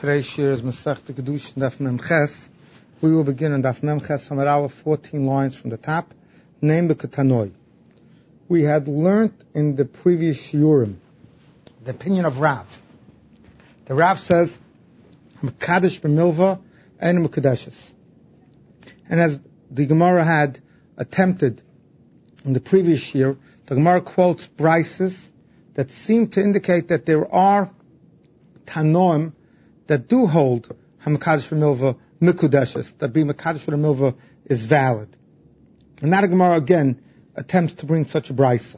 Today's shir is Masechta Kedushin Daf Mem Ches. We will begin on Daf Mem Ches Amud Aleph, 14 lines from the top. Name B'Ketanoi. We had learned in the previous shiurim the opinion of Rav. The Rav says, Mekadesh b'milva and Mekadeshes. And as the Gemara had attempted in the previous year, the Gemara quotes brises that seem to indicate that there are Tanoim that do hold Hamakadosh b'milva Mekudeshes, that being Mekadesh b'milva is valid. And that Gemara again attempts to bring such a brisa.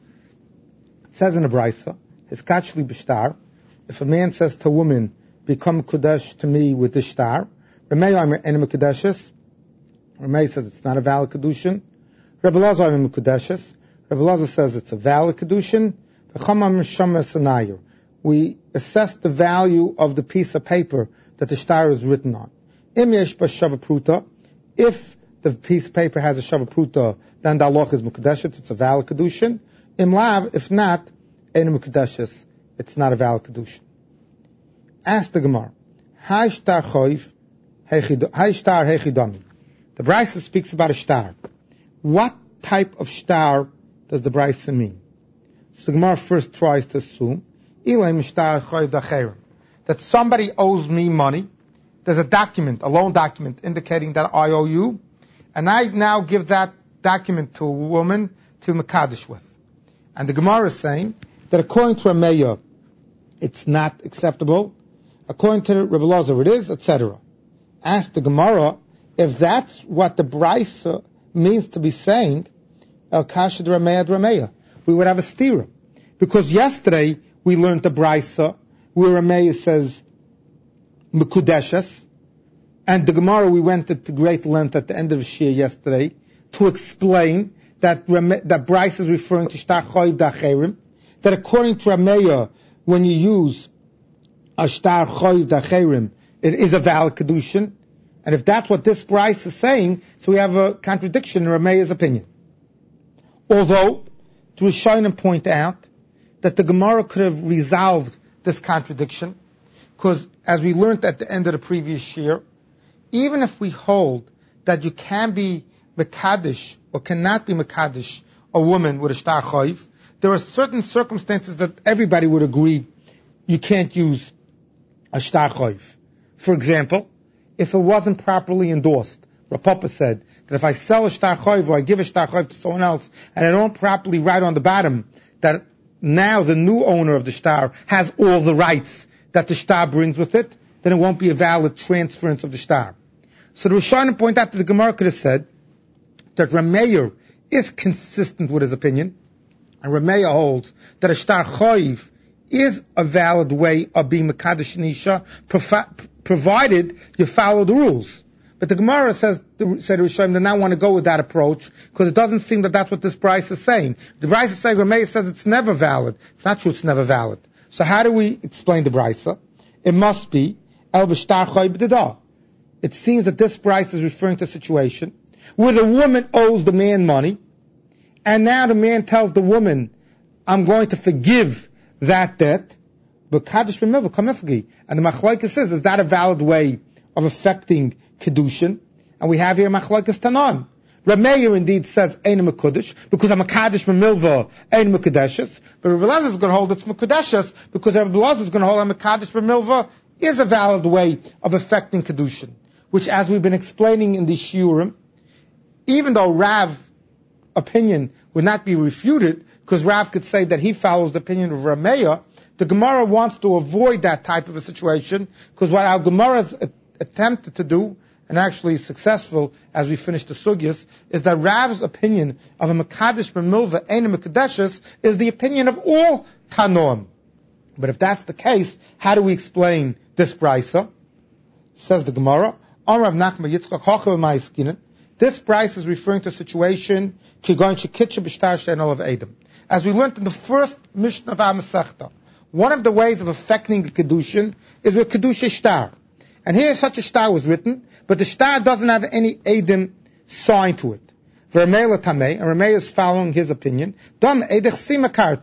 It says in a brisa, Hiskachli b'shtar, if a man says to a woman, become Kudesh to me with this shtar, Ramei Omer en Mekudeshes, Ramei says it's not a valid Kedushin, Rebbe Elazar Omer Mekudeshes, Rebbe Elazar says it's a valid Kedushin, V'chama Mishamas Anayir. We assess the value of the piece of paper that the shtar is written on. Im yesh b'shava pruta, if the piece of paper has a shava pruta, then the halach is mukadeshes, it's a valid kedushin. Im lav, if not, ein mukadeshes, it's not a valid kedushin. Ask the Gemara, Hai shtar choiv, hai shtar hechidami. The Brisa speaks about a shtar. What type of shtar does the Brisa mean? So the Gemara first tries to assume that somebody owes me money. There's a document, a loan document, indicating that I owe you, and I now give that document to a woman to Mekadesh with. And the Gemara is saying that according to Rameya, it's not acceptable. According to Rebbe Elazar, it is, etc. Ask the Gemara if that's what the Brisa means to be saying. El Kasha Rameya, we would have a stira, because yesterday we learned the Brisa where Rameya says Mekudeshes, and the Gemara we went to great length at the end of the Shia yesterday to explain that Brisa is referring to Shtar Choiv Dacherim, that according to Rameya, when you use a Shtar Choiv Dacherim, it is a valid Kedushin, and if that's what this Brisa is saying, so we have a contradiction in Rameya's opinion. Although, to Rishonim point out that the Gemara could have resolved this contradiction, because as we learned at the end of the previous year, even if we hold that you can be Mekadesh or cannot be Mekadesh a woman with a shtar choiv, there are certain circumstances that everybody would agree you can't use a shtar choiv. For example, if it wasn't properly endorsed. Rav Papa said that if I sell a shtar choiv or I give a shtar choiv to someone else and I don't properly write on the bottom that now the new owner of the shtar has all the rights that the shtar brings with it, then it won't be a valid transference of the shtar. So the Rishonim point out that the Gemara could have said that Rameya is consistent with his opinion, and Rameya holds that a shtar choiv is a valid way of being Mekadesh Nisha, provided you follow the rules. But the Gemara said to Rishonim, they now want to go with that approach, because it doesn't seem that that's what this Brisa is saying. The Brisa is saying, Rameya says it's never valid. It's not true, it's never valid. So how do we explain the Brisa? It must be, El B'shtar Choy B'dedah. It seems that this Brisa is referring to a situation where the woman owes the man money, and now the man tells the woman, I'm going to forgive that debt, but Kadosh B'milva Kamefgi. And the Machlokes says, is that a valid way of affecting Kedushin? And we have here Machlokes Tanan. Rameya indeed says Ein Mekudesh, because I'm a Kadosh B'milva Ein Mekudeshes, but Rebbe Elazar is going to hold it's Mekudeshes, because Rebbe Elazar is going to hold I'm a Kadosh B'milva is a valid way of affecting Kedushin, which, as we've been explaining in the Shiurim, even though Rav's opinion would not be refuted, because Rav could say that he follows the opinion of Rameya, the Gemara wants to avoid that type of a situation, because what our Gemara has attempted to do, and actually successful as we finish the sugyas, is that Rav's opinion of a Mekadesh B'milva Ein Mekudeshes is the opinion of all Tanoim. But if that's the case, how do we explain this Brisa? Says the Gemara, Rav Nachman Yitzchak Hochav Ma'askinen. This Brisa is referring to a situation Kigon Shekitcha B'shtar She'enol of Edom. As we learned in the first Mishnah of our Masechta, one of the ways of affecting the Kedushin is with Kedusha Shtar. And here such a shtar was written, but the shtar doesn't have any Edom signed to it. Rameya Tamei, and Rameya is following his opinion. Dam Edech Simakarti.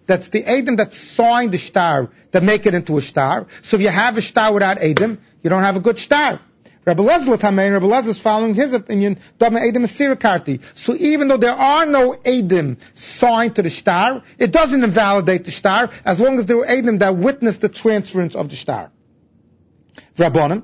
That's the Edom that signed the star that make it into a star. So if you have a star without Edom, you don't have a good star. Rabbi Lezer is following his opinion, Dama Edom is Sirakarti. So even though there are no Edom signed to the star, it doesn't invalidate the star as long as there were Edom that witnessed the transference of the star. Rabbanan,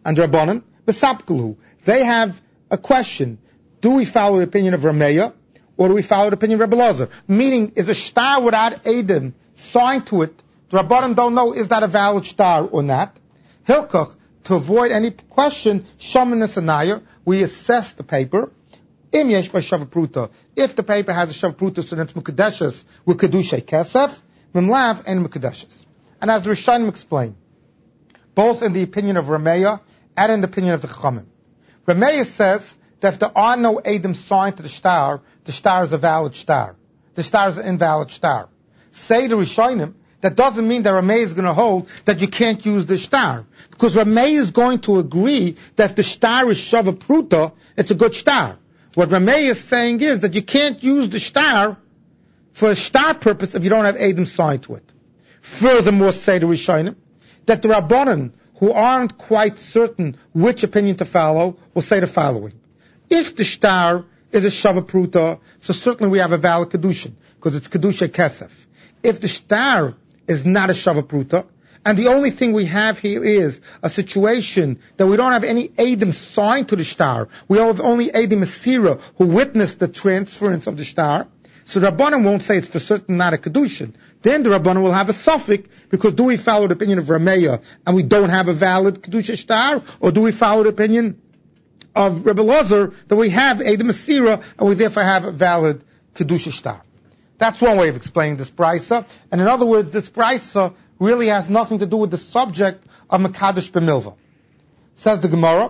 Besapkulu, they have a question. Do we follow the opinion of Rameya, or do we follow the opinion of Rabbi Lezer? Meaning, is a star without Edom signed to it? The Rabbanan don't know, is that a valid star or not? Hilkach, to avoid any question, Shaman Nesanayr, we assess the paper. Im yesh by Shavapruta. If the paper has a Shavapruta, so then it's Mukadeshas with Kedushay Kesef, Mimlav and Mukadeshas. And as the Rishonim explain, both in the opinion of Rameya and in the opinion of the Chachamim. Rameya says that if there are no Edom signed to the star is a valid star. The star is an invalid star. Say the Rishonim, that doesn't mean that Rameya is going to hold that you can't use the star. Because Rameya is going to agree that if the star is Shava Pruta, it's a good star. What Rameya is saying is that you can't use the star for a star purpose if you don't have Edom signed to it. Furthermore, say the Rishonim, that the Rabbanan, who aren't quite certain which opinion to follow, will say the following. If the star is a Shava Pruta, so certainly we have a valid Kedushin, because it's Kedusha Kesef. If the star is not a Shava Pruta, and the only thing we have here is a situation that we don't have any Edom signed to the star, we have only Edom Asira who witnessed the transference of the star, so the Rabbanan won't say it's for certain not a Kedushin. Then the Rabbanan will have a suffix, because do we follow the opinion of Rameya and we don't have a valid Kedusha star, or do we follow the opinion of Rebbe Lezer that we have Edom Asira and we therefore have a valid Kedusha star? That's one way of explaining this brisa. And in other words, this brisa really has nothing to do with the subject of Mekadosh B'milva. Says the Gemara,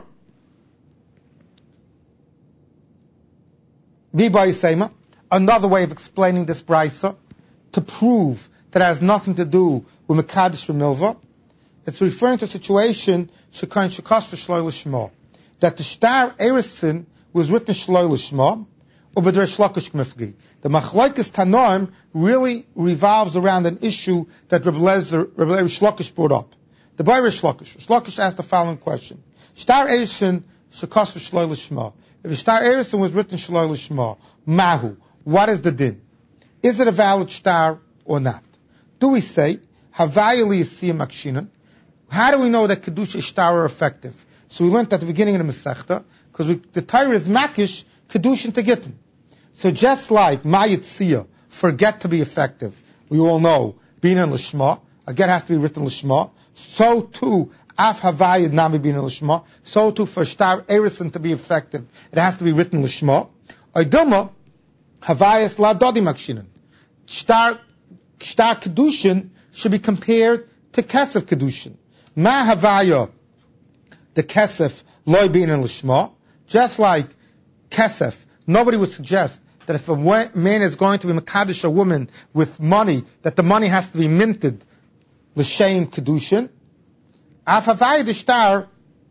Biba Yisema, another way of explaining this brisa to prove that it has nothing to do with Mekadosh B'milva. It's referring to a situation Shekain Shekas V'Shloi L'Shma, that the star Erisin was written Shloi L'Shma, or B'Drei Shlokish G'mifgi. The Machlokes Tanoim really revolves around an issue that Rebbe Shlokish brought up. The Boy Shlokish asked the following question. Star Erisin Shekas V'Shloi L'Shma. If the star Erisin was written Shloi L'Shma, Mahu, what is the din? Is it a valid star or not? Do we say, Havaya Liyasiyah Makshinan? How do we know that Kedusha star are effective? So we learned at the beginning of the Masechta, because the Torah is Makish, Kedushin to Gittin. So just like Mayitziyah, forget to be effective, we all know, being in Lishma, a get has to be written Lishma, so too, Af Havayid Nami being in Lishma, so too for Star Erison to be effective, it has to be written Lishma. Oidoma, Havayas La Dodi Makshinan. Star Kedushin should be compared to Kesef Kedushin. Ma Havaya, the Kesef, Loi being in Lishma, just like Kesef, nobody would suggest that if a man is going to be Mekadosh a woman with money, that the money has to be minted L'Shem Kedushin. Af Havaya the star,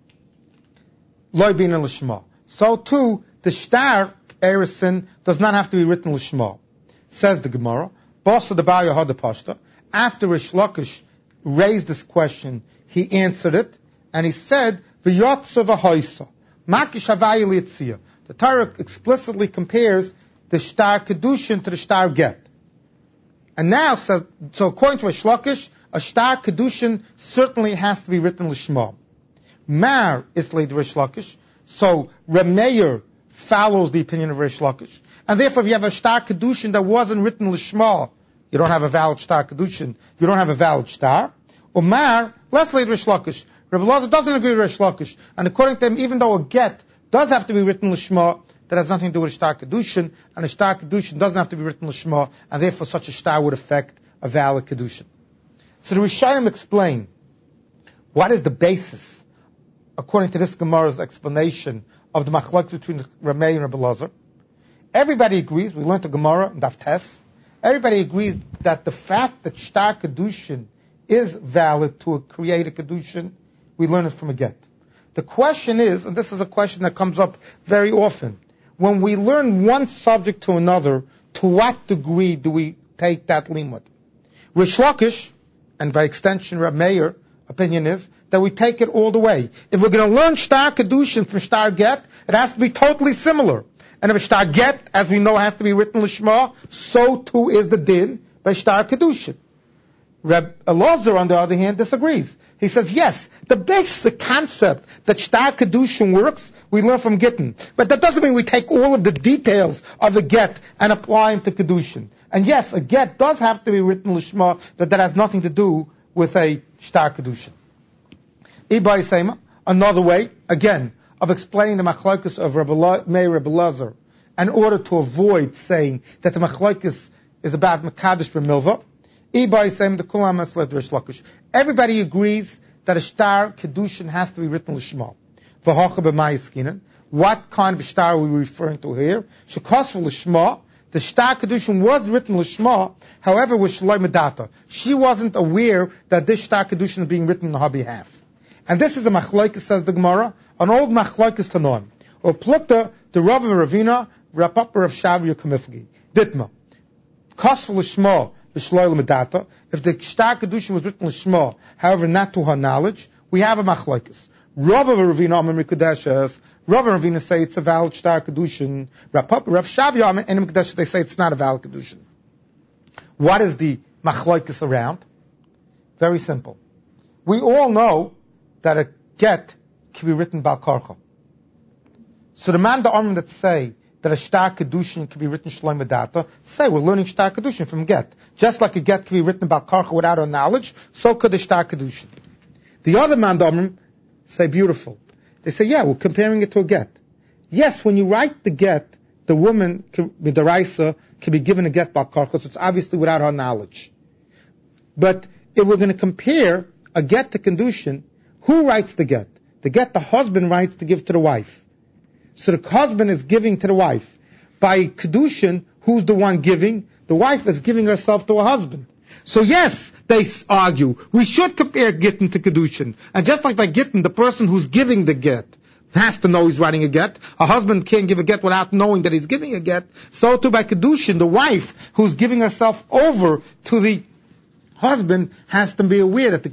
Loi being in Lishma. So too, the star Erison does not have to be written Lishma. Says the Gemara, Basa the Bar Yehuda Pashta, after Rish Lakish raised this question, he answered it, and he said, V'yotza v'hoisa, Makish Havaya Liyitziyah. The Torah explicitly compares the star Kedushin to the star Get. And now says, so according to Rish Lakish, a star Kedushin certainly has to be written Lishma. Mar is laid Rish Lakish, so Rameir follows the opinion of Rish Lakish. And therefore, if you have a star Kedushin that wasn't written Lishma, you don't have a valid star Kedushin, you don't have a valid star. Umar, less laid Rish Lakish. Rebbe Lezer doesn't agree with Rish Lakish. And according to him, even though a get does have to be written Lishma, that has nothing to do with a star Kedushin, and a star Kedushin doesn't have to be written Lishma, and therefore such a star would affect a valid Kedushin. So the Rishonim explain, what is the basis, according to this Gemara's explanation, of the machlokes between Rameh and Rebbe Lezer? Everybody agrees, we learned the Gemara in Daf Tes, everybody agrees that the fact that star Kedushin is valid to create a Kedushin, we learn it from a get. The question is, and this is a question that comes up very often, when we learn one subject to another, to what degree do we take that limud? Rish Lakish, and by extension Reb Meir, opinion is that we take it all the way. If we're going to learn Shtar Kedushin from Shtar Get, it has to be totally similar. And if a Shtar Get, as we know, has to be written Lishma, so too is the din by Shtar Kedushin. Reb Elazar, on the other hand, disagrees. He says, yes, the basic concept that Shtar Kedushin works, we learn from Gittin. But that doesn't mean we take all of the details of a get and apply them to Kedushin. And yes, a get does have to be written Lishma, but that has nothing to do with a Shtar Kedushin. Ibai Seima, another way, again, of explaining the machlokes of Meir Reb Elazar, in order to avoid saying that the machlokes is about Mekadosh b'milva. Ibai Seima, the Kulam Esled Rish Lakish. Everybody agrees that a Shtar Kedushin has to be written Lishma. V'hocha b'mayiskinen. What kind of shtar are we referring to here? Shekosv Lishma. The Shtar Kedushin was written Lishma, however, with Shloi Medata. She wasn't aware that this Shtar Kedushin is being written on her behalf. And this is a machlokes, says the Gemara, an old machlokes Tanoim. Or plukta, the Rav of Ravina, Rapapa of Shavir Kamifgi. Ditma. Kosv Lishma, the Shloi Medata. If the Shtar Kedushin was written Lishma, however, not to her knowledge, we have a machlokes. Rav of Ravina, Amim Rikudeshes, Rav and Ravina say it's a valid Shtar Kedushin. Rav Shavia and Mekadesh, they say it's not a valid Kedushin. What is the machlokes around? Very simple. We all know that a get can be written Bal Karcha. So the man, the Armin that say that a Shtar Kedushin can be written Shloi Medata, say we're learning Shtar Kedushin from get. Just like a get can be written Bal Karcha without our knowledge, so could a Shtar Kedushin. The other man, the Armin, say beautiful. They say, yeah, we're comparing it to a get. Yes, when you write the get, the woman, with the Raisa, can be given a get Bal Karcha, so it's obviously without her knowledge. But if we're going to compare a get to Kedushin, who writes the get? The get the husband writes to give to the wife. So the husband is giving to the wife. By Kedushin, who's the one giving? The wife is giving herself to her husband. So yes, they argue, we should compare Gittin to Kedushin. And just like by Gittin, the person who's giving the get has to know he's writing a get. A husband can't give a get without knowing that he's giving a get. So too by Kedushin, the wife who's giving herself over to the husband has to be aware that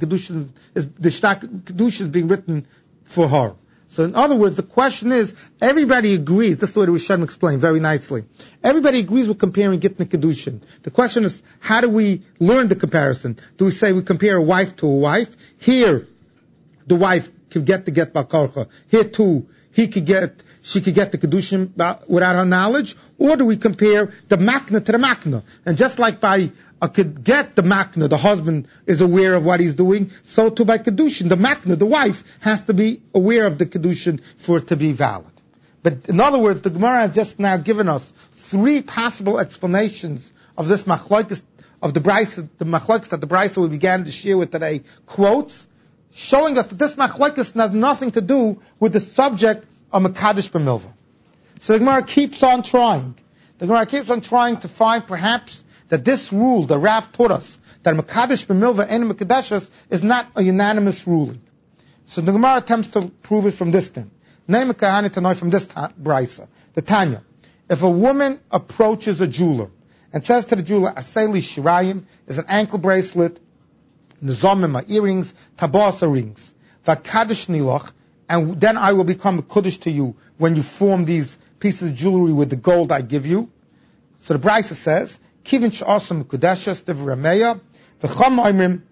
the Shtar Kedushin is being written for her. So in other words, the question is, everybody agrees, this is the way the Rishonim explained very nicely. Everybody agrees with comparing Gittin and Kedushin. The question is, how do we learn the comparison? Do we say we compare a wife to a wife? Here, the wife could get the get Bal Karcha. Here too, she could get the Kedushin without her knowledge? Or do we compare the Makna to the Makna? And just like by could get the Makna, the husband is aware of what he's doing, so too by Kedushin, the Makna, the wife, has to be aware of the Kedushin for it to be valid. But in other words, the Gemara has just now given us three possible explanations of this machlokes, of the Brisa, the machlokes that the Brisa we began to share with today, quotes, showing us that this machlokes has nothing to do with the subject of Mekadosh b'milva. So the Gemara keeps on trying. The Gemara keeps on trying to find perhaps that this rule, the Rav taught us, that Mekadosh b'milva and Mekadeshus is not a unanimous ruling. So the Gemara attempts to prove it from this thing. Name kahani tanoi from this brisa. The Tanya. If a woman approaches a jeweler and says to the jeweler, Aseli Shirayim is an ankle bracelet, Nizamim, my earrings, Tabasa rings, Vakadosh Nilach, and then I will become a Kuddush to you when you form these pieces of jewelry with the gold I give you. So the brisa says, Kivin she'asam mekudeshes devrameya v'cham oimrim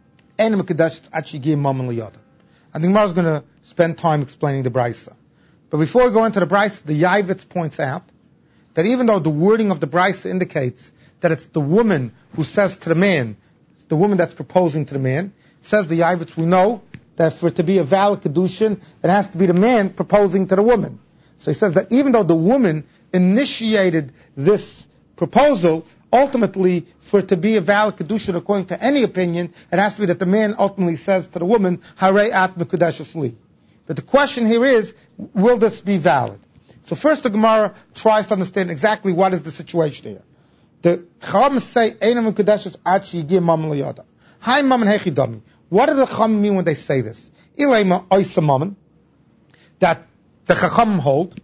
en mekudeshes achigim mammon liyada. And the Gemara is going to spend time explaining the brisa. But before we go into the brisa, the Yavitz points out that even though the wording of the brisa indicates that it's the woman who says to the man, the woman that's proposing to the man, says the Yavitz, we know that for it to be a valid kedushin, it has to be the man proposing to the woman. So he says that even though the woman initiated this proposal, ultimately, for it to be a valid kedushin according to any opinion, it has to be that the man ultimately says to the woman, Harei at mekudeshes li. But the question here is, will this be valid? So first the Gemara tries to understand exactly what is the situation here. The Chacham say, Eina mekudeshes at sheyigim mammon liyada. Hi mammon hechi dami. What do the Chacham mean when they say this? Ilema oisa mammon, that the Chacham hold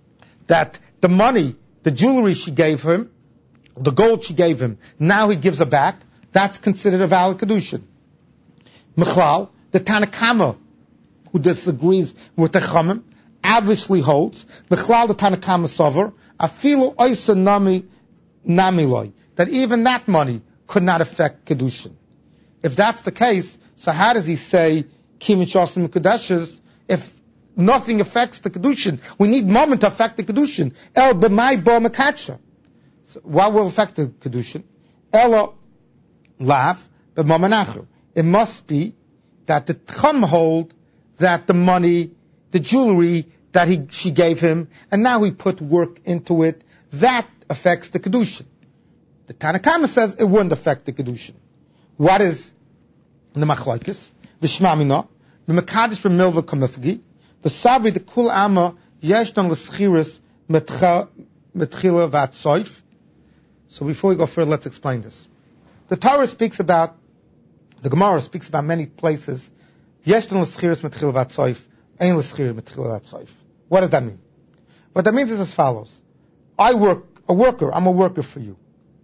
that the money, the jewelry she gave him, the gold she gave him, now he gives her back. That's considered a valid kedushin. Mechlal, the Tanakama, who disagrees with the Chamim, obviously holds, Mechlal the Tanakama Sover, Afilu Oisa Namiloi, that even that money could not affect kedushin. If that's the case, so how does he say Kimin Shosim Kedushes if nothing affects the kedushin? We need moment to affect the kedushin. El b'mai bo mekatsha. So what will affect the kedushin? Elo lav b'mamanachu. It must be that the Chum hold that the money, the jewelry that she gave him, and now he put work into it, that affects the kedushin. The Tanakama says it wouldn't affect the kedushin. What is the machlokes? V'shmamina, v'mekadosh b'milva kamifgi, v'savri the kul ama yeshdan l'schiris metchila v'atzoif. So before we go further, let's explain this. The Torah speaks about, the Gemara speaks about many places, yeshdan l'schiris metchila v'atzoif, ein l'schiris metchila v'atzoif. What does that mean? What that means is as follows. I'm a worker for you.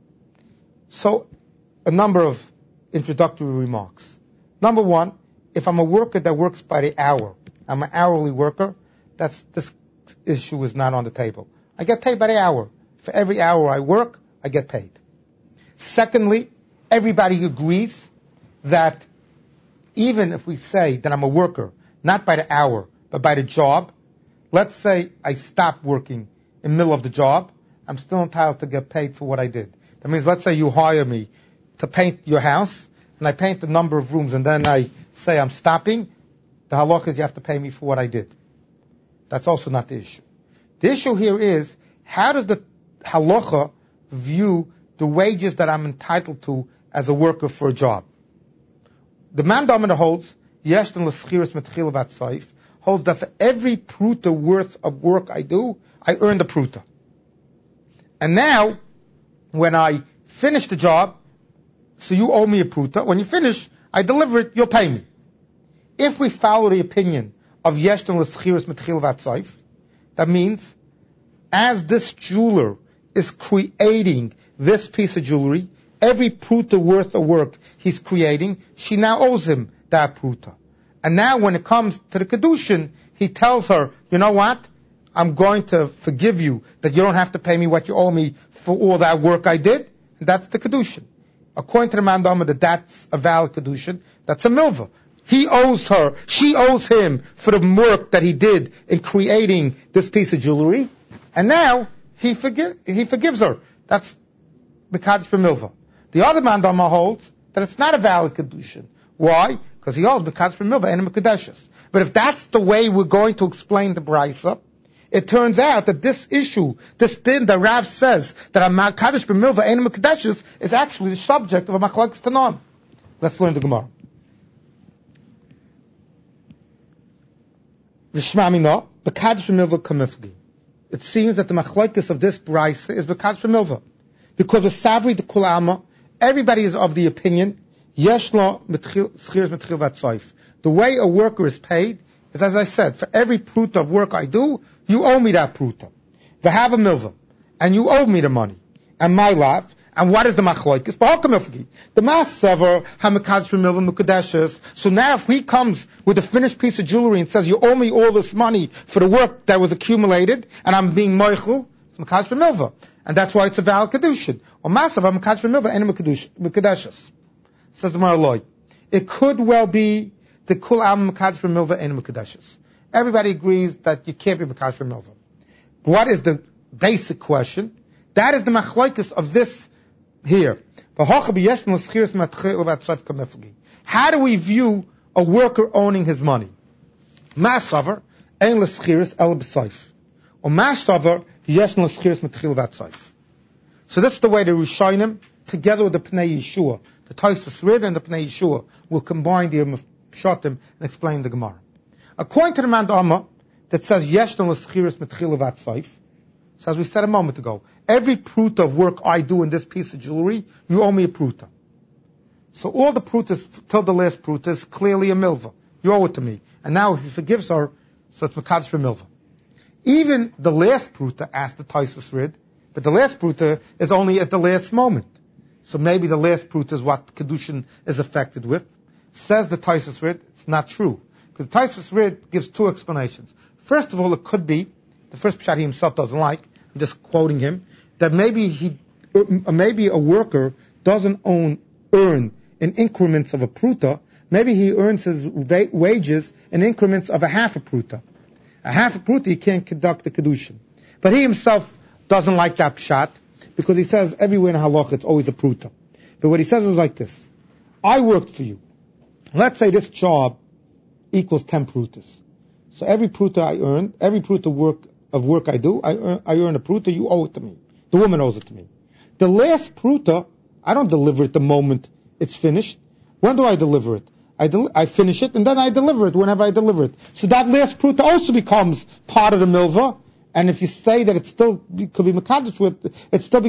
So, a number of introductory remarks. Number one, if I'm a worker that works by the hour, I'm an hourly worker, this issue is not on the table. I get paid by the hour. For every hour I work, I get paid. Secondly, everybody agrees that even if we say that I'm a worker, not by the hour, but by the job, let's say I stop working in the middle of the job, I'm still entitled to get paid for what I did. That means, let's say you hire me to paint your house, and I paint the number of rooms, and then I say I'm stopping. The halakha is you have to pay me for what I did. That's also not the issue. The issue here is, how does the halakha view the wages that I'm entitled to as a worker for a job? The man dominant holds, Yeshtan l'schiris metchil v'atzoif, holds that for every pruta worth of work I do, I earn the pruta. And now, when I finish the job, so you owe me a pruta. When you finish, I deliver it, you'll pay me. If we follow the opinion of Yeshtan l'schiris metchil v'atzoif, that means, as this jeweler is creating this piece of jewelry, every pruta worth of work he's creating, she now owes him that pruta. And now when it comes to the kedushin, he tells her, you know what? I'm going to forgive you that you don't have to pay me what you owe me for all that work I did. And that's the kedushin. According to the Mandama, that's a valid kedushin. That's a milva. He owes her, she owes him for the work that he did in creating this piece of jewelry. And now he forgives her. That's Mekadosh b'milva. The other Mandama holds that it's not a valid kedushin. Why? Because he holds Mekadosh b'milva and Mekadeshes. But if that's the way we're going to explain the Brisa, it turns out that this issue, this din that Rav says that a Mekadosh b'milva and Mekadeshes is actually the subject of a machlokes Tanam. Let's learn the Gemara. V'shmamina, Mekadosh b'milva kamifgi. It seems that the machlokes of this Brisa is Mekadosh b'milva. Because of Savri the Kulama, everybody is of the opinion, Yeshlo schiris metchil v'atzoif. The way a worker is paid is, as I said, for every pruta of work I do, you owe me that pruta. V'hava milva. And you owe me the money. And my life. And what is the machlokes? The masaver hamekadosh b'milva mukadeshes. So now if he comes with a finished piece of jewelry and says, you owe me all this money for the work that was accumulated, and I'm being moichel, it's mekadosh b'milva. And that's why it's a valid kedushin. Or masaver hamekadosh b'milva and mukadeshes. Says the Maraloi. It could well be the kul am mekadosh b'milva and mukadeshes. Everybody agrees that you can't be mekadosh b'milva. What is the basic question? That is the machlokes of this here. How do we view a worker owning his money? Masavar ein l'schiris el b'soif, or masavar yeshn l'schiris metchil v'atzoif. So that's the way the Rishonim, together with the Pnei Yeshua, the Tosfos Rid and the Pnei Yeshua, will combine the Pshatim and explain the Gemara. According to the Mandama that says yeshn l'schiris metchil v'atzoif, so as we said a moment ago, every pruta of work I do in this piece of jewelry, you owe me a pruta. So all the prutas till the last pruta is clearly a milva. You owe it to me. And now if he forgives her, so it's mekadosh b'milva. Even the last pruta, asked the Tosfos Rid, but the last pruta is only at the last moment. So maybe the last pruta is what Kedushin is affected with. Says the Taisus Rid, it's not true. Because the Taisus Rid gives two explanations. First of all, it could be, the first pshat he himself doesn't like, I'm just quoting him, that maybe a worker doesn't earn in increments of a pruta, maybe he earns his wages in increments of a half a pruta. A half a pruta, he can't conduct the Kedushin. But he himself doesn't like that pshat, because he says everywhere in halach it's always a pruta. But what he says is like this. I worked for you. Let's say this job equals 10 prutas. So every pruta I earn, every pruta work I do, I earn a pruta, you owe it to me. The woman owes it to me. The last pruta, I don't deliver it the moment it's finished. When do I deliver it? I finish it and then I deliver it whenever I deliver it. So that last pruta also becomes part of the milva. And if you say that it still could be mekadosh with, it's still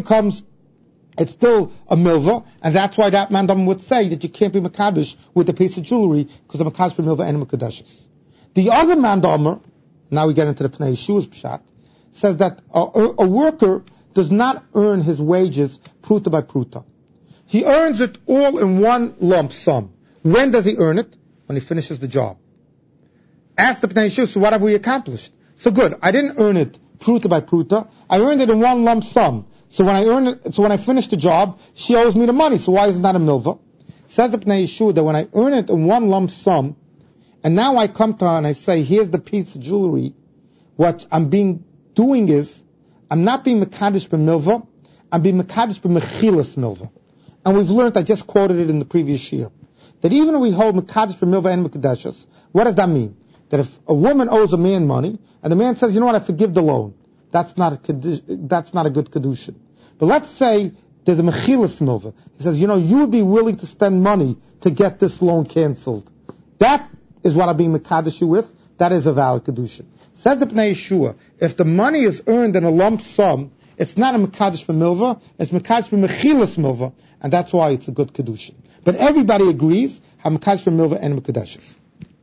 a milva, and that's why that mandam would say that you can't be mekadosh with a piece of jewelry because the mekadosh for milva and mekadoshes. The other mandamer, now we get into the Pnei Yeshua's pshat, says that a worker does not earn his wages pruta by pruta. He earns it all in one lump sum. When does he earn it? When he finishes the job. Ask the Pnei Yeshua, so what have we accomplished? So good, I didn't earn it pruta by pruta. I earned it in one lump sum. So when I finish the job, she owes me the money. So why isn't that a milva? Says the Pnei Yeshua that when I earn it in one lump sum, and now I come to her and I say, here's the piece of jewelry, what I'm doing is, I'm not being mekadosh b'milva, I'm being mekadosh b'mechilas milva. And we've learned, I just quoted it in the previous year, that even if we hold mekadosh b'milva and mekadeshes, what does that mean? That if a woman owes a man money, and the man says, you know what, I forgive the loan, that's not a good kedushin. But let's say there's a mechilas milva. He says, you know, you would be willing to spend money to get this loan canceled. That is what I'm being mekadosh you with. That is a valid kedushin. Says the Pnei Yeshua, if the money is earned in a lump sum, it's not a mekadosh b'milva, it's mekadosh b'mechilas milva, and that's why it's a good kedushin. But everybody agrees, how mekadosh b'milva and mekadeshes.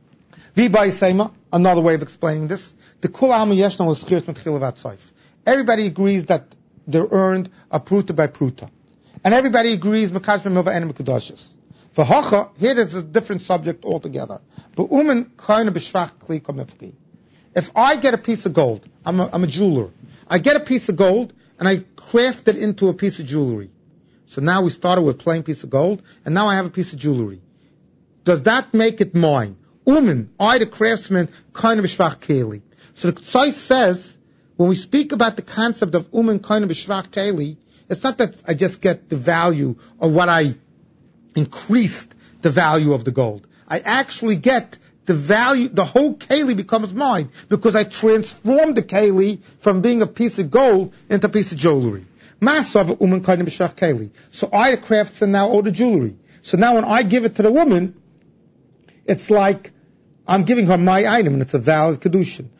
V'bai Seima, another way of explaining this, the kul alma yeshna was schirs mitchil v'atzayif. Everybody agrees that they're earned a pruta by pruta. And everybody agrees mekadosh b'milva and mekadeshes. V'hacha, here there's a different subject altogether. But umen kaina b'shvach kli kamifki. If I get a piece of gold, I'm a jeweler. I get a piece of gold and I craft it into a piece of jewelry. So now we started with a plain piece of gold, and now I have a piece of jewelry. Does that make it mine? Umen, I the craftsman, kind of shvach keli. So the Tzai says, when we speak about the concept of umen kind of shvach keli, it's not that I just get the value of what I increased the value of the gold. I actually get the value, the whole keli becomes mine, because I transformed the keli from being a piece of gold into a piece of jewelry. Masav umen kind of shvach keli. So I the craftsman now owe the jewelry. So now when I give it to the woman, it's like I'm giving her my item, and it's a valid kedushin.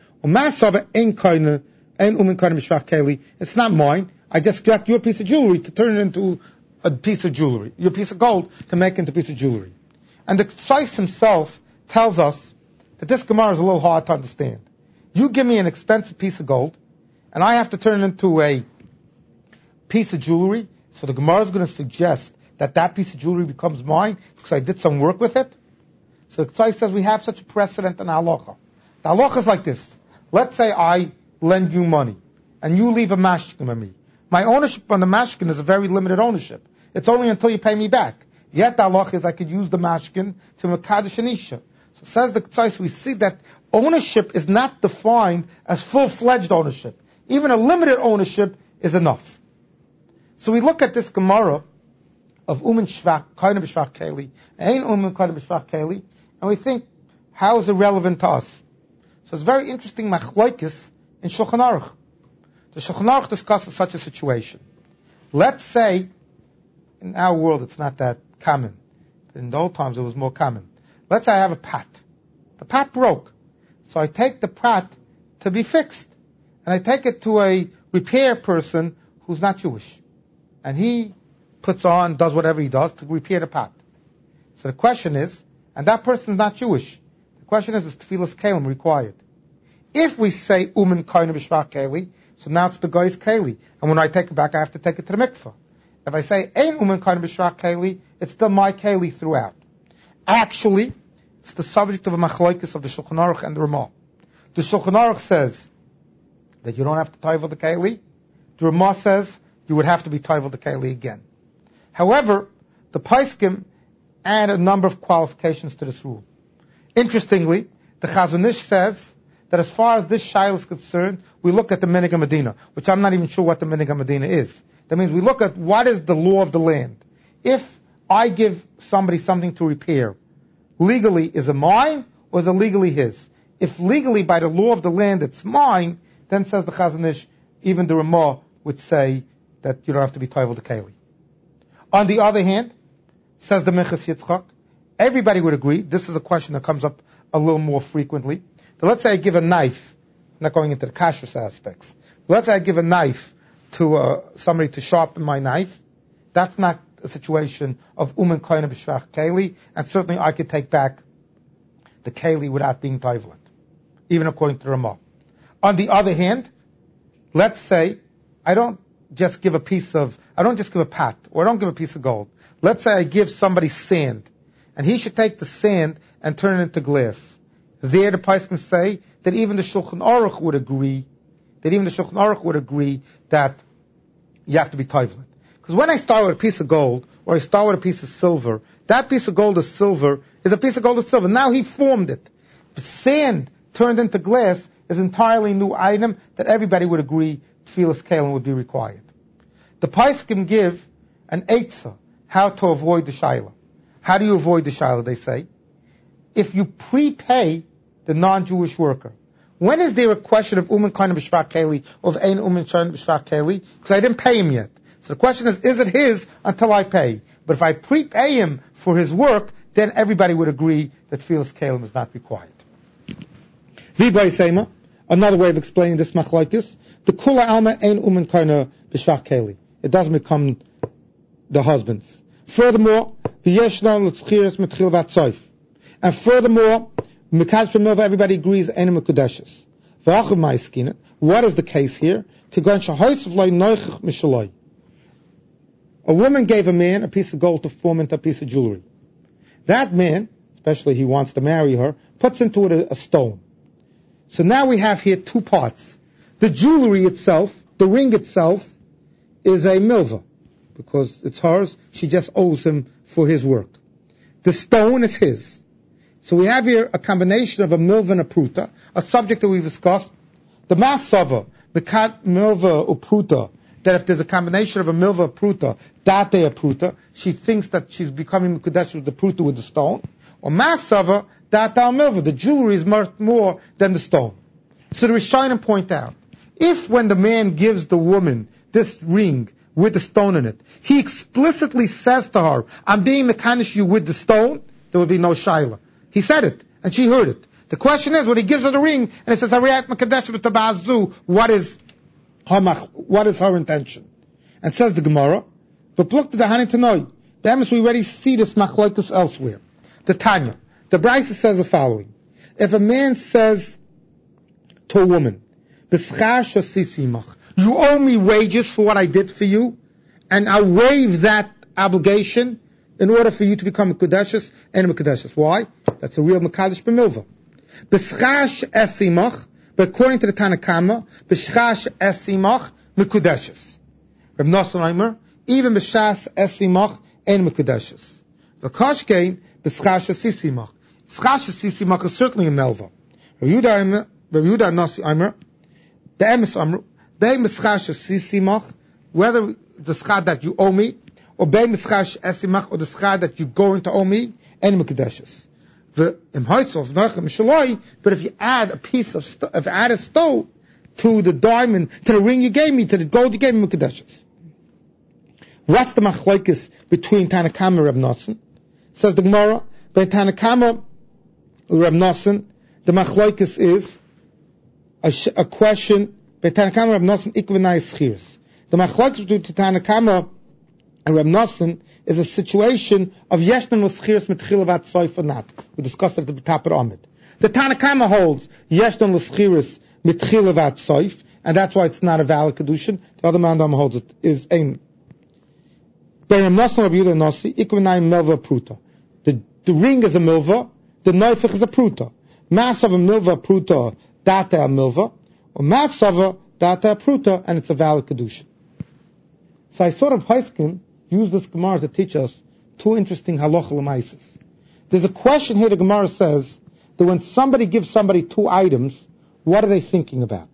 It's not mine. I just got your piece of jewelry to turn it into a piece of jewelry, your piece of gold to make it into a piece of jewelry. And the Tzais himself tells us that this Gemara is a little hard to understand. You give me an expensive piece of gold, and I have to turn it into a piece of jewelry. So the Gemara is going to suggest that that piece of jewelry becomes mine because I did some work with it. So the Tzai says we have such a precedent in halacha. The halacha is like this. Let's say I lend you money, and you leave a mashkin with me. My ownership on the mashkin is a very limited ownership. It's only until you pay me back. Yet the halacha is I could use the mashkin to mekadosh an isha. So says the Tzai, we see that ownership is not defined as full-fledged ownership. Even a limited ownership is enough. So we look at this Gemara of umen shvach, kind of shvach keli, ain't umen kind of shvach keli, and we think, how is it relevant to us? So it's very interesting machlokes in Shulchan Aruch. The Shulchan Aruch discusses such a situation. Let's say, in our world it's not that common. In the old times it was more common. Let's say I have a pot. The pot broke. So I take the pot to be fixed. And I take it to a repair person who's not Jewish. And he does whatever he does to repair the pot. So the question is, and that person is not Jewish. The question is tefillas kelim required? If we say umen kaina b'shvach keli, so now it's the guy's keli, and when I take it back, I have to take it to the mikveh. If I say ein umen kind of b'shvach keli, it's still my keli throughout. Actually, it's the subject of a machlokes of the Shulchan Aruch and the Ramah. The Shulchan Aruch says that you don't have to taivel the keli. The Ramah says you would have to be taivel the keli again. However, the Paiskim add a number of qualifications to this rule. Interestingly, the Chazon Ish says that as far as this shaila is concerned, we look at the Minhag Medina, which I'm not even sure what the Minhag Medina is. That means we look at what is the law of the land. If I give somebody something to repair, legally, is it mine or is it legally his? If legally, by the law of the land, it's mine, then says the Chazon Ish, even the Ramah would say that you don't have to be taivel the keli. On the other hand, says the Minchas Yitzchak, everybody would agree, this is a question that comes up a little more frequently, that let's say I give a knife, I'm not going into the kashrus aspects, let's say I give a knife to somebody to sharpen my knife, that's not a situation of umen koine b'shvach keli, and certainly I could take back the keli without being taivelet, even according to Ramah. On the other hand, let's say I don't just give a pat, or I don't give a piece of gold. Let's say I give somebody sand, and he should take the sand and turn it into glass. There the Paiskim say that even the Shulchan Aruch would agree that you have to be taivelet. Because when I start with a piece of gold, or I start with a piece of silver, that piece of gold or silver is a piece of gold or silver. Now he formed it. The sand turned into glass is an entirely new item that everybody would agree Tfilas Keilim would be required. The Paiskim give an eitzah how to avoid the shaila. How do you avoid the shaila, they say? If you prepay the non-Jewish worker. When is there a question of umen kind of b'shvach keli, of ein umen kind of b'shvach keli? Because I didn't pay him yet. So the question is it his until I pay? But if I prepay him for his work, then everybody would agree that Tfilas Keilim is not required. V'bay Seima, another way of explaining this machlokes, the kula alma ein umen kind of b'shvach keli. It doesn't become the husband's. Furthermore, and furthermore, everybody agrees what is the case here? A woman gave a man a piece of gold to form into a piece of jewelry. That man, especially he wants to marry her, puts into it a stone. So now we have here two parts. The jewelry itself, the ring itself, is a milva, because it's hers. She just owes him for his work. The stone is his. So we have here a combination of a milva and a pruta, a subject that we've discussed. The masava, bekat milva or pruta, that if there's a combination of a milva or pruta, date a pruta, she thinks that she's becoming mekudesh with the pruta with the stone. Or masava, date al milva, the jewelry is much more than the stone. So the Rishonim point out, if when the man gives the woman this ring with the stone in it, he explicitly says to her, I'm being mekanish you with the stone, there would be no shaila. He said it, and she heard it. The question is, when he gives her the ring, and he says, what is her intention? And says the Gemara, but look to the Hani Tanoi. We already see this machlokes elsewhere. The Tanya. The Brisa says the following. If a man says to a woman, you owe me wages for what I did for you, and I'll waive that obligation in order for you to become a Mekudeshes and a Mekudeshes. Why? That's a real Mekadesh b'milva. B'schash esimach, but according to the Tanakama, b'schash esimach Mekudeshes. Reb Nosson Eimer, even b'shas esimach and Mekudeshes. V'kashkein b'schash esisimach. B'schash esisimach is certainly a melva. Reb Yehuda Nossi Eimer, be'emes Eimer, be'emes sisimach, whether the schad that you owe me, or be'emes esimach, or the schad that you're going to owe me, and mekudeshes. But if you add a stone to the diamond, to the ring you gave me, to the gold you gave me, mekudeshes. What's the machlokes between Tanakama and Reb Nosson? Says the Gemara, by Tanakama and Reb Nosson, the machlokes is a question. By Tanakama Reb Nosson ikvenai schiris. The machlokes between Tanakama and Reb Nosson is a situation of yeshnan l'schiris mitchila v'atzoif or not. We discussed it at the top of the Amid. The Tanakama holds yeshnan l'schiris mitchila v'atzoif, and that's why it's not a valid kedushin. The other Mandam holds it is aim. Be'em Nosson Rabbi Yehuda Nossi, Ikvenai Milva Pruta. The ring is a milva, the neifich is a pruta. Mass of a milva pruta, data a milva, or mass of a data a pruta, and it's a valid kedusha. So I sort of Heiskin use this Gemara to teach us two interesting halacha l'maises. There's a question here. The Gemara says that when somebody gives somebody two items, what are they thinking about?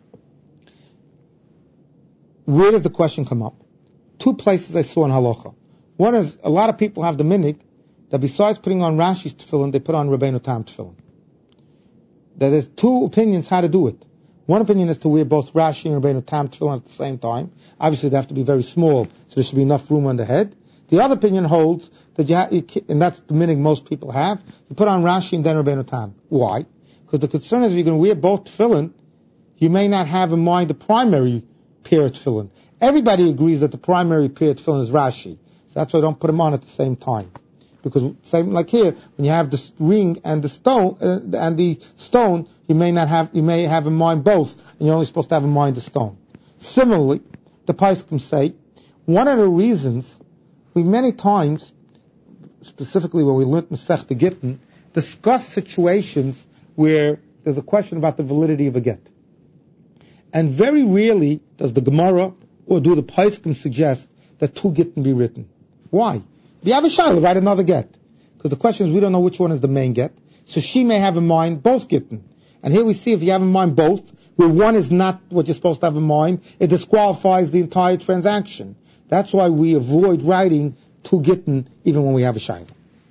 Where does the question come up? Two places I saw in halacha. One is a lot of people have the minig that besides putting on Rashi's tefillin, they put on Rabbeinu Tam tefillin. That there's two opinions how to do it. One opinion is to wear both Rashi and Rabbeinu Tam tefillin at the same time. Obviously, they have to be very small, so there should be enough room on the head. The other opinion holds that and that's the minig most people have, you put on Rashi and then Rabbeinu Tam. Why? Because the concern is if you're going to wear both tefillin, you may not have in mind the primary pair of tefillin. Everybody agrees that the primary pair of tefillin is Rashi. So that's why I don't put them on at the same time. Because same like here, when you have the ring and the stone, you may have in mind both, and you're only supposed to have in mind the stone. Similarly, the Paiskim say, one of the reasons we many times, specifically when we learned Masechta Gittin, discuss situations where there's a question about the validity of a get. And very rarely does the Gemara or do the Paiskim suggest that two Gittin be written. Why? If you have a shayla, write another get. Because the question is, we don't know which one is the main get. So she may have in mind both gittin. And here we see if you have in mind both, where one is not what you're supposed to have in mind, it disqualifies the entire transaction. That's why we avoid writing two gittin even when we have a shayla.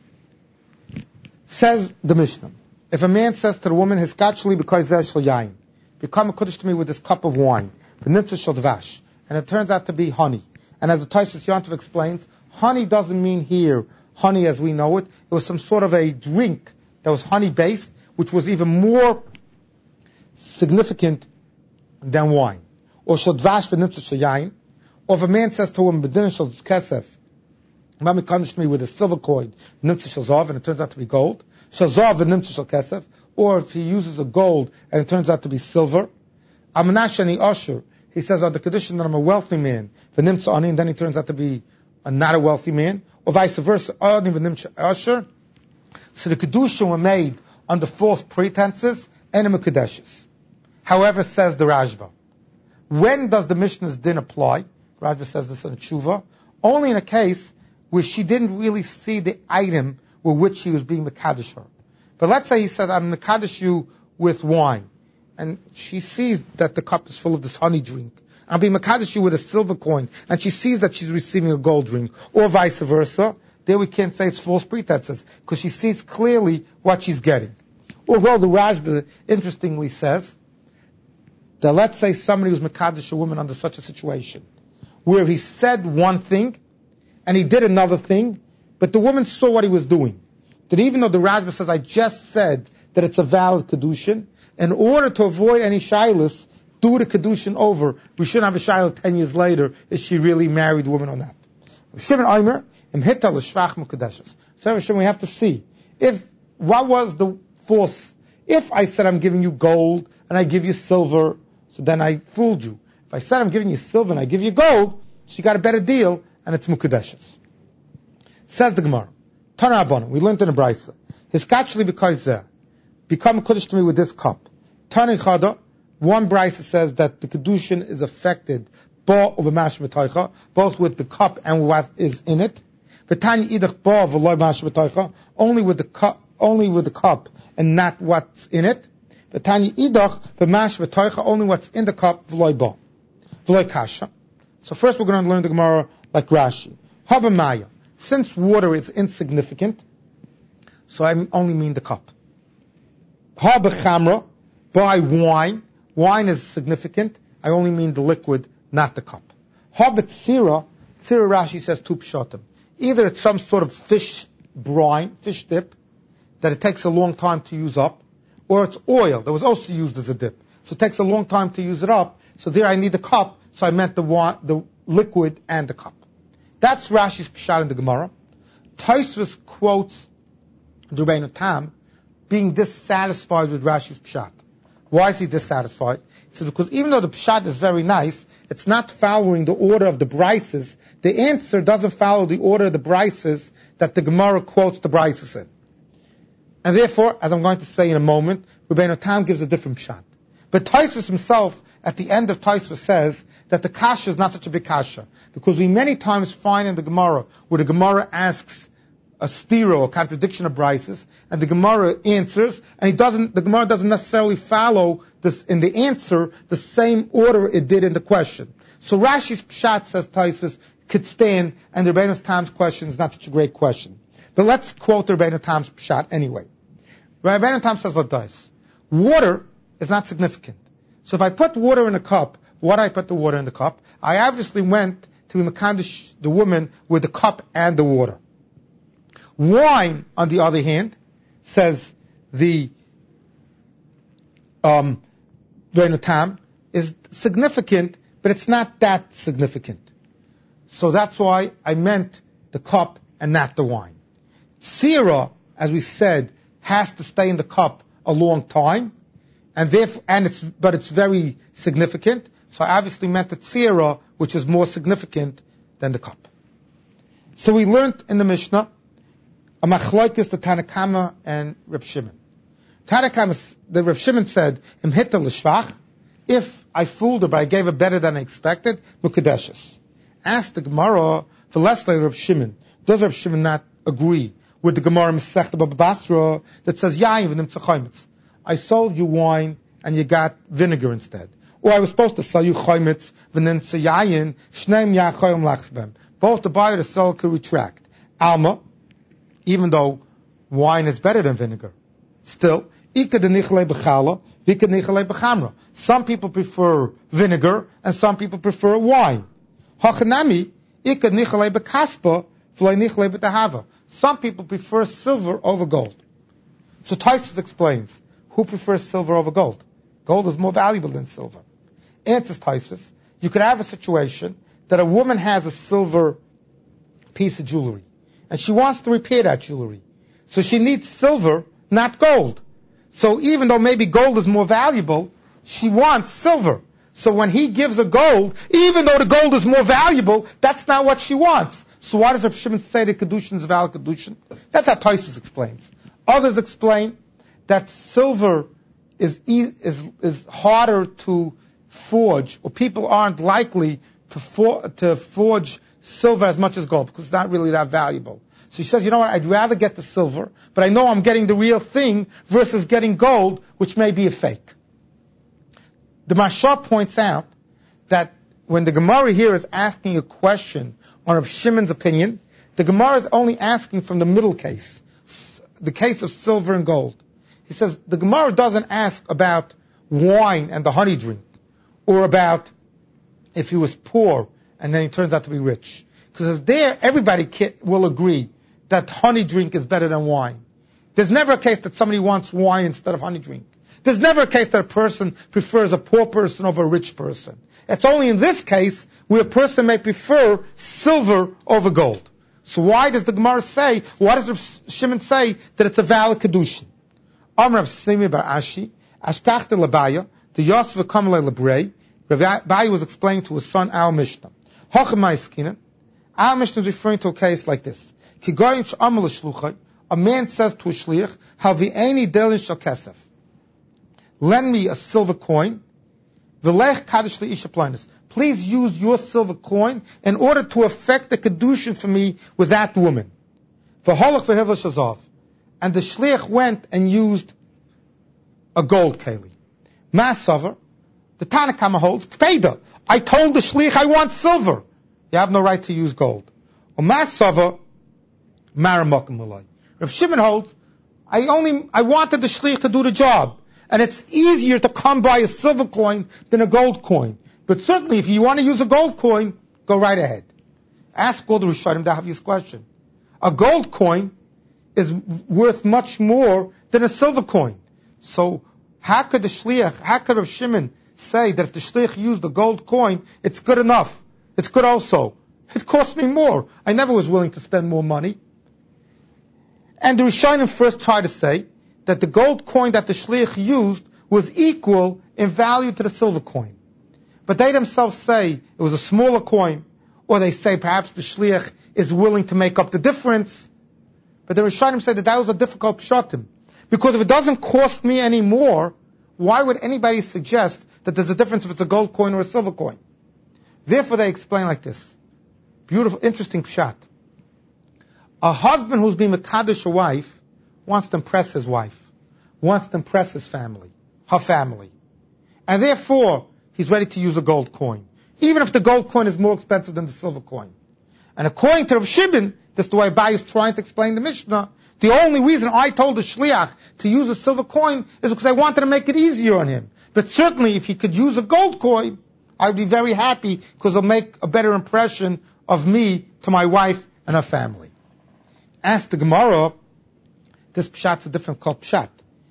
Says the Mishnah, if a man says to the woman, Hiskachli because shel yain, become a kiddush to me with this cup of wine, and it turns out to be honey. And as the Tosfos Yontif explains, honey doesn't mean here honey as we know it. It was some sort of a drink that was honey-based, which was even more significant than wine. Or shadvash v'nimtza shayayin. Or if a man says to him, b'din shal kesef, Mami comes to me with a silver coin, nimtza shal zav, and it turns out to be gold. Shal zav v'nimtza shal kesef. Or if he uses a gold and it turns out to be silver. Amanashani Asher. He says, on the condition that I'm a wealthy man, v'nimtza ani, and then he turns out to be not a wealthy man, or vice versa. So the kedusha were made under false pretenses and mekudeshes. However, says the Rashba, when does the Mishnah's din apply? Rashba says this in Tshuva, only in a case where she didn't really see the item with which he was being mekadesh her. But let's say he said, I'm mekadesh you with wine, and she sees that the cup is full of this honey drink. I'll be mekadesh you with a silver coin, and she sees that she's receiving a gold ring, or vice versa. There we can't say it's false pretenses, because she sees clearly what she's getting. Although the Rashba interestingly says that let's say somebody was mekadesh a woman under such a situation, where he said one thing, and he did another thing, but the woman saw what he was doing. That even though the Rashba says, I just said that it's a valid kedushin, in order to avoid any shilas, do the kedushin over. We shouldn't have a shayla 10 years later. Is she really married woman or not? Shimon Omer, imhita l'shvach mekudeshes. So we have to see what was the force. If I said I'm giving you gold and I give you silver, so then I fooled you. If I said I'm giving you silver and I give you gold, she got a better deal and it's mekudeshes. Says the Gemara, Tana Abana, we learned in a brisa. Hiskachli because become a kiddush to me with this cup. Tani Chada. One brisa says that the kedushin is affected both with the cup and what is in it. Only with the cup and not what's in it. Only what's in the cup. So first we're going to learn the Gemara like Rashi. Habamaya. Since water is insignificant, so I only mean the cup. Habachamra. By wine. Wine is significant. I only mean the liquid, not the cup. Habit Sira Rashi says two pshatim. Either it's some sort of fish brine, fish dip, that it takes a long time to use up, or it's oil that was also used as a dip. So it takes a long time to use it up. So there I need the cup, so I meant the liquid and the cup. That's Rashi's pshat in the Gemara. Tosfos quotes the Rabbeinu Tam being dissatisfied with Rashi's pshat. Why is he dissatisfied? He says, because even though the pshat is very nice, it's not following the order of the brises. The answer doesn't follow the order of the brises that the Gemara quotes the brises in. And therefore, as I'm going to say in a moment, Rabbeinu Tam gives a different pshat. But Tosfos himself, at the end of Tosfos, says that the kasha is not such a big kasha, because we many times find in the Gemara where the Gemara asks a stira, a contradiction of brises, and the Gemara answers, and the Gemara doesn't necessarily follow this in the answer the same order it did in the question. So Rashi's pshat, says Tosfos, could stand, and the Rabbeinu Tam's question is not such a great question. But let's quote the Rabbeinu Tam's pshat anyway. Rabbeinu Tam says like this: water is not significant. So if I put water in a cup, why do I put the water in the cup? I obviously went to be Mekandish the woman with the cup and the water. Wine, on the other hand, says the Rabbeinu Tam, is significant, but it's not that significant. So that's why I meant the cup and not the wine. Sira, as we said, has to stay in the cup a long time, but it's very significant. So I obviously meant the tzira, which is more significant than the cup. So we learned in the Mishnah a machlokes, the Tanna Kama and Reb Shimon. The Reb Shimon said, "Im hitta l'shvach," if I fooled her but I gave her better than I expected, mukadeshes. Asked the Gemara, for less like Reb Shimon, does Reb Shimon not agree with the Gemara Masechta Baba Basra that says, "Yayin v'nim tzachaymitz"? I sold you wine and you got vinegar instead. Or I was supposed to sell you chaymitz v'nim tzayayin shneim yachayim lachsbem. Both the buyer and the seller could retract. Alma, even though wine is better than vinegar, still, ika denichle b'chala, vika nichle b'chamra. Some people prefer vinegar and some people prefer wine. Hachanami, ika nichle b'kaspa, v'lei nichle b'tahava. Some people prefer silver over gold. So Tosfos explains, who prefers silver over gold? Gold is more valuable than silver. Answers Tosfos, you could have a situation that a woman has a silver piece of jewelry, and she wants to repair that jewelry. So she needs silver, not gold. So even though maybe gold is more valuable, she wants silver. So when he gives her gold, even though the gold is more valuable, that's not what she wants. So why does Reb Shimon say that Kedushin is valid Kedushin? That's how Tosfos explains. Others explain that silver is harder to forge, or people aren't likely to forge silver as much as gold, because it's not really that valuable. So he says, you know what, I'd rather get the silver, but I know I'm getting the real thing, versus getting gold, which may be a fake. The Mashal points out that when the Gemara here is asking a question on Reb Shimon's opinion, the Gemara is only asking from the middle case, the case of silver and gold. He says, the Gemara doesn't ask about wine and the honey drink, or about if he was poor and then he turns out to be rich. Because there, everybody will agree that honey drink is better than wine. There's never a case that somebody wants wine instead of honey drink. There's never a case that a person prefers a poor person over a rich person. It's only in this case where a person may prefer silver over gold. So why does the Gemara say, why does Reb Shimon say that it's a valid Kedushin? Amr Rav Simi bar Ashi, Ashkachta Labaya, the Yosef Kamalei Lebrei, Rav Abayi was explaining to his son our Mishnah. Hochamai Skinan, our Mishnah is referring to a case like this. Kigoyin Sh'amal Shluchai, a man says to a shliach, Havi'eni delin shel kesef. Lend me a silver coin. V'lech kaddish le'isha plainis. Please use your silver coin in order to effect the kedushin for me with that woman. V'holach v'hevel shazav. And the shliach went and used a gold keli. Masavar, the Tanna Kama holds, kpeda. I told the shliach I want silver. You have no right to use gold. Or masavar, maramokim l'lay. Rav Shimon holds, I wanted the shliach to do the job. And it's easier to come by a silver coin than a gold coin. But certainly, if you want to use a gold coin, go right ahead. Ask all the Rishonim to have this question. A gold coin is worth much more than a silver coin. So, how could Rav Shimon say that if the shliach used a gold coin, it's good enough? It's good also. It cost me more. I never was willing to spend more money. And the Rishonim first tried to say that the gold coin that the shliach used was equal in value to the silver coin. But they themselves say it was a smaller coin, or they say perhaps the shliach is willing to make up the difference. But the Rishonim said that was a difficult pshatim. Because if it doesn't cost me any more, why would anybody suggest that there's a difference if it's a gold coin or a silver coin? Therefore they explain like this. Beautiful, interesting pshat. A husband who's being mekadosh a wife wants to impress his wife, wants to impress his family, her family. And therefore, he's ready to use a gold coin, even if the gold coin is more expensive than the silver coin. And according to Rav Shimon, this is the way Abai is trying to explain the Mishnah, the only reason I told the shliach to use a silver coin is because I wanted to make it easier on him. But certainly if he could use a gold coin, I'd be very happy because it'll make a better impression of me to my wife and her family. Ask the Gemara, this pshat's a different called pshat.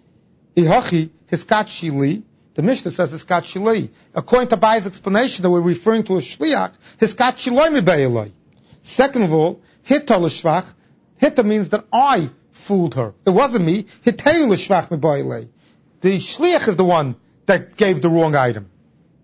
Ihachi, hiskat shili, the Mishnah says hiskat shili. According to Abai's explanation that we're referring to a shliach, hiskat shiloi mi be'eloi. Second of all, hitta l'shvach, hitta means that I fooled her. It wasn't me. Hittei l'shvach mi be'eloi. The shliach is the one that gave the wrong item.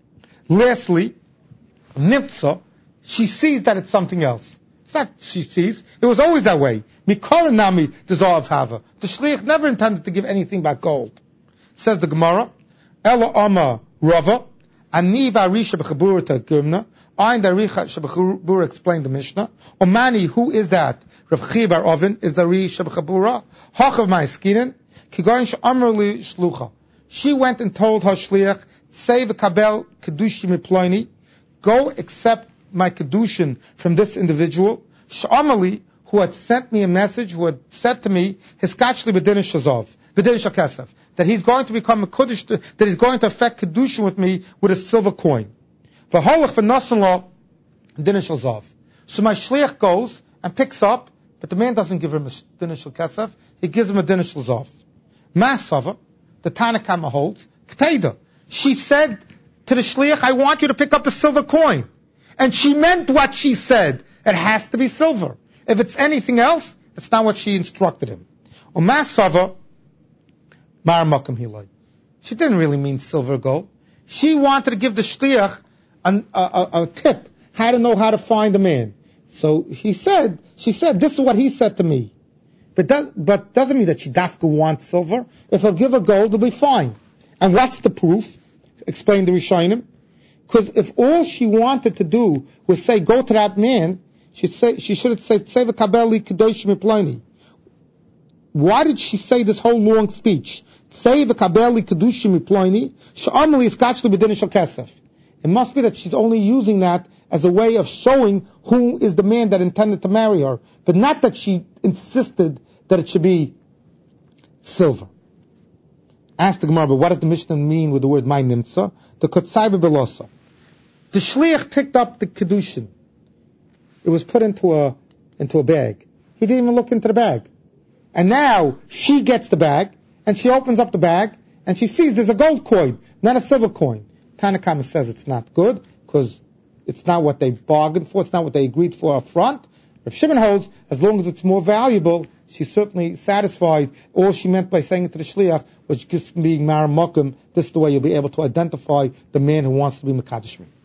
Lastly, nimtza, she sees that it's something else. It's not she sees. It was always that way. Mikor nami dissolve hava. The shliach never intended to give anything but gold. Says the Gemara, Ela Ama Rava, Ani Varisha B'Chabura Gimna, Ayin Daricha Sheb'Chabura explained the Mishnah. Omani, who is that? Rav Chi Bar Oven is the Risha B'Chabura. Hachav Ma'eskinen, Kigoyin She'amr Li Shlucha. She went and told her shliach, Say v'kabel kedushi miploini, go accept my kedushin from this individual. Sh'amali, who had sent me a message, who had said to me, Hiskachli b'din shazov, b'din shakesef, that he's going to become a kuddush, that he's going to affect kedushin with me with a silver coin. V'holach v'nasan lo din shazov. So my shliach goes and picks up, but the man doesn't give him a din shakesef, he gives him a din shazov. Masava, the Tanakama holds, K'teida. She said to the shliach, I want you to pick up a silver coin. And she meant what she said. It has to be silver. If it's anything else, it's not what she instructed him. Umasava, Maramakam Hilai. She didn't really mean silver or gold. She wanted to give the shliach a tip, how to know how to find a man. So she said, this is what he said to me. But doesn't mean that she dafka wants silver. If I'll give her gold, it'll be fine. And what's the proof? Explain the Rishonim. Because if all she wanted to do was say, go to that man, she should have said, Seva kabeli kadosh miploni. Why did she say this whole long speech? Seva kabeli kadosh miploni, she'amali iskachli b'din shel kesef. It must be that she's only using that as a way of showing who is the man that intended to marry her, but not that she insisted that it should be silver. Ask the Gemara, but what does the Mishnah mean with the word my nimtza? The kotzai belosa. The shliach picked up the kedushin. It was put into a bag. He didn't even look into the bag. And now she gets the bag, and she opens up the bag, and she sees there's a gold coin, not a silver coin. Tanakama says it's not good, because it's not what they bargained for, it's not what they agreed for up front. Rav Shimon holds, as long as it's more valuable, she's certainly satisfied. All she meant by saying it to the shliach was just being maramokim. This is the way you'll be able to identify the man who wants to be mekadosh me.